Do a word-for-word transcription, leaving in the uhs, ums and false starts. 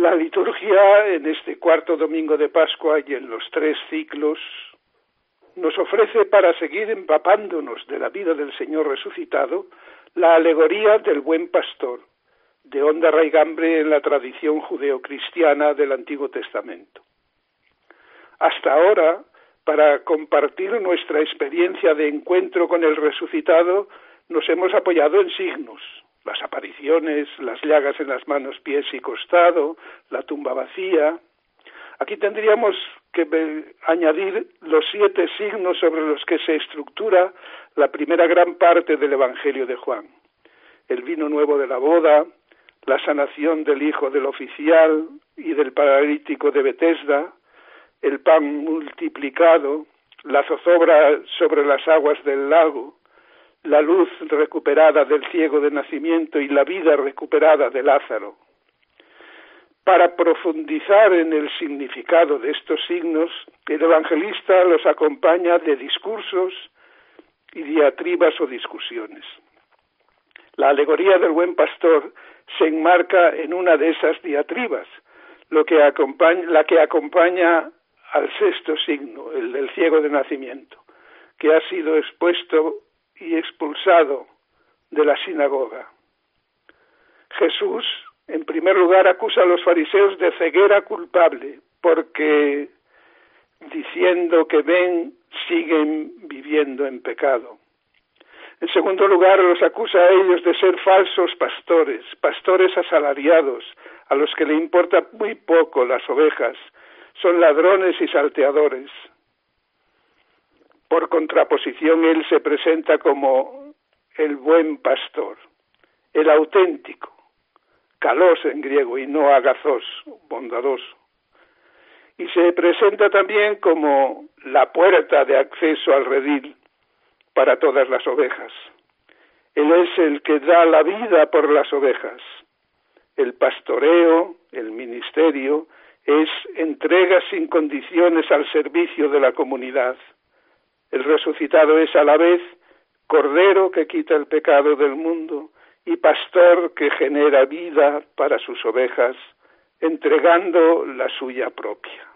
La liturgia en este cuarto domingo de Pascua y en los tres ciclos nos ofrece, para seguir empapándonos de la vida del Señor resucitado, la alegoría del buen pastor, de honda raigambre en la tradición judeocristiana del Antiguo Testamento. Hasta ahora, para compartir nuestra experiencia de encuentro con el resucitado, nos hemos apoyado en signos: las apariciones, las llagas en las manos, pies y costado, la tumba vacía. Aquí tendríamos que añadir los siete signos sobre los que se estructura la primera gran parte del Evangelio de Juan: el vino nuevo de la boda, la sanación del hijo del oficial y del paralítico de Betesda, el pan multiplicado, la zozobra sobre las aguas del lago, la luz recuperada del ciego de nacimiento y la vida recuperada de Lázaro. Para profundizar en el significado de estos signos, el evangelista los acompaña de discursos y diatribas o discusiones. La alegoría del buen pastor se enmarca en una de esas diatribas, lo que acompaña, la que acompaña al sexto signo, el del ciego de nacimiento, que ha sido expuesto y expulsado de la sinagoga. Jesús, en primer lugar, acusa a los fariseos de ceguera culpable, porque, diciendo que ven, siguen viviendo en pecado. En segundo lugar, los acusa a ellos de ser falsos pastores, pastores asalariados, a los que le importa muy poco las ovejas, son ladrones y salteadores. Por contraposición, él se presenta como el buen pastor, el auténtico, kalos en griego y no agazos, bondadoso. Y se presenta también como la puerta de acceso al redil para todas las ovejas. Él es el que da la vida por las ovejas. El pastoreo, el ministerio, es entrega sin condiciones al servicio de la comunidad. El resucitado es a la vez cordero que quita el pecado del mundo y pastor que genera vida para sus ovejas, entregando la suya propia.